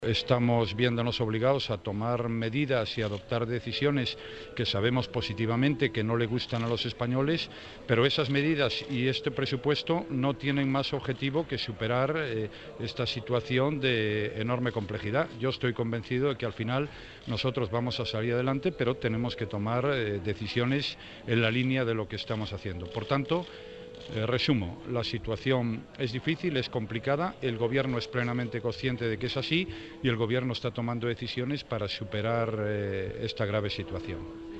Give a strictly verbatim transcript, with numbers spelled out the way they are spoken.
Estamos viéndonos obligados a tomar medidas y adoptar decisiones que sabemos positivamente que no le gustan a los españoles, pero esas medidas y este presupuesto no tienen más objetivo que superar eh, esta situación de enorme complejidad. Yo estoy convencido de que al final nosotros vamos a salir adelante, pero tenemos que tomar eh, decisiones en la línea de lo que estamos haciendo. Por tanto, Eh, resumo, la situación es difícil, es complicada, el Gobierno es plenamente consciente de que es así y el Gobierno está tomando decisiones para superar eh, esta grave situación.